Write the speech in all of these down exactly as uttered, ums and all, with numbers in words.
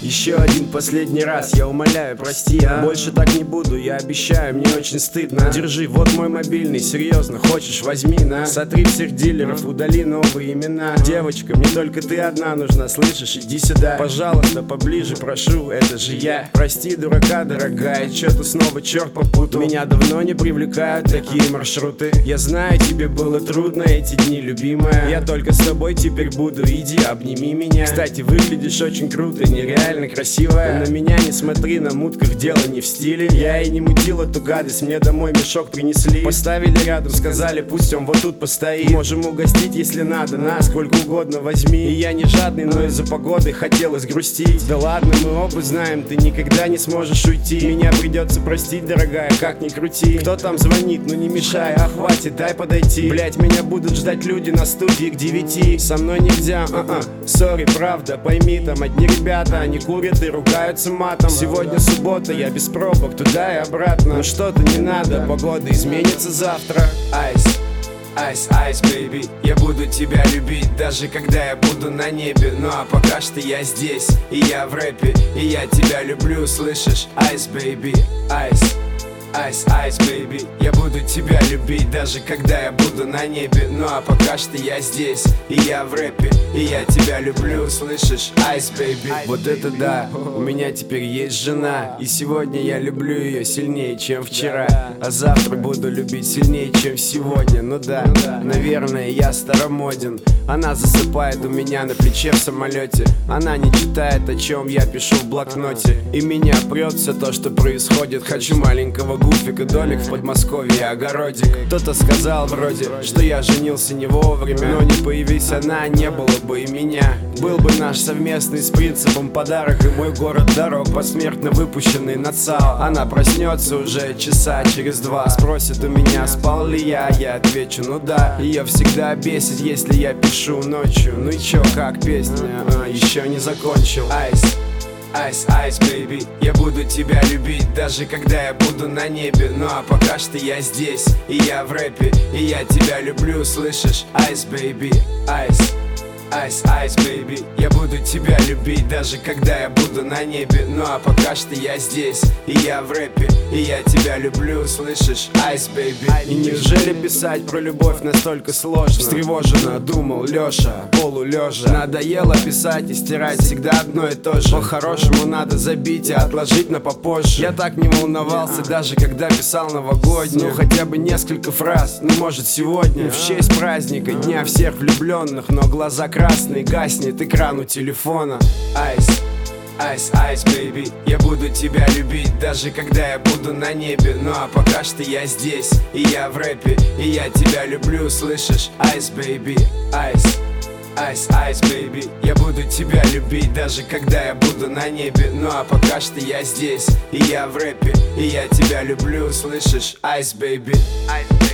Еще один последний раз, я умоляю, прости, а? Больше так не буду, я обещаю, мне очень стыдно. Держи, вот мой мобильный, серьезно, хочешь, возьми, на. Сотри всех дилеров, удали новые имена. Девочка, мне только ты одна нужна, слышишь, иди сюда. Пожалуйста, поближе, прошу, это же я. Прости, дурака, дорогая, чё-то снова черт попутал. Меня давно не привлекают такие маршруты. Я знаю, тебе было трудно эти дни, любимая. Я только с тобой теперь буду, иди, обними меня. Кстати, выглядишь очень круто, нереально красивая. На меня не смотри, на мутках дело не в стиле. Я и не мутил эту гадость, мне домой мешок принесли. Поставили рядом, сказали, пусть он вот тут постоит. Можем угостить, если надо, на, сколько угодно возьми. И я не жадный, но из-за погоды хотелось грустить. Да ладно, мы оба знаем, ты никогда не сможешь уйти. Меня придется простить, дорогая, как ни крути. Кто там звонит, ну не мешай, а хватит, дай подойти. Блять, меня будут ждать люди на студии к девяти. Со мной нельзя, а-а, сори, правда, пойми, там одни ребята, они курят и ругаются матом. Сегодня суббота, я без пробок, туда и обратно. Но что-то не надо, погода изменится завтра. Айс, айс, айс, бэйби, я буду тебя любить, даже когда я буду на небе. Ну а пока что я здесь, и я в рэпе, и я тебя люблю, слышишь? Айс, бэйби, айс. Айс, айс, бэйби, я буду тебя любить, даже когда я буду на небе. Ну а пока что я здесь, и я в рэпе, и я тебя люблю, слышишь? Айс, бэйби. Вот это да, у меня теперь есть жена, и сегодня я люблю ее сильнее, чем вчера. А завтра буду любить сильнее, чем сегодня. Ну да, наверное, я старомоден. Она засыпает у меня на плече в самолете. Она не читает, о чем я пишу в блокноте. И меня прет все то, что происходит. Хочу маленького гуфика, домик в Подмосковье, огородик. Кто-то сказал вроде, что я женился не вовремя. Но не появись она, не было бы и меня. Был бы наш совместный с принципом подарок. И мой город дорог, посмертно выпущенный на ЦАО. Она проснется уже часа через два. Спросит у меня, спал ли я, я отвечу, ну да. Ее всегда бесит, если я пишу ночью. Ну и чё, как песня, а, еще не закончил. Айс, айс, айс, бэйби, я буду тебя любить, даже когда я буду на небе. Ну а пока что я здесь, и я в рэпе, и я тебя люблю, слышишь? Айс, бэйби, айс. Айс, айс, бэйби, я буду тебя любить, даже когда я буду на небе. Ну а пока что я здесь, и я в рэпе, и я тебя люблю, слышишь? Айс, бэйби. И неужели писать про любовь настолько сложно? Встревоженно думал Лёша, полулежа. Надоело писать и стирать всегда одно и то же. По-хорошему надо забить и отложить на попозже. Я так не волновался, даже когда писал новогоднюю. Ну хотя бы несколько фраз, ну может сегодня в честь праздника, дня всех влюбленных. Но глаза красный, гаснет экран у телефона. Айс, айс, айс, бэйби, я буду тебя любить, даже когда я буду на небе. Ну а пока что я здесь, и я в рэпе, и я тебя люблю, слышишь? Айс, бэйби, айс. Айс, айс, бэйби, я буду тебя любить, даже когда я буду на небе. Ну а пока что я здесь, и я в рэпе, и я тебя люблю, слышишь? Айс, бэйби. Айс, бэйби.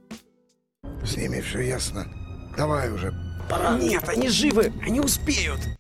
С ними все ясно. Давай уже, пора. Нет, они живы, они успеют.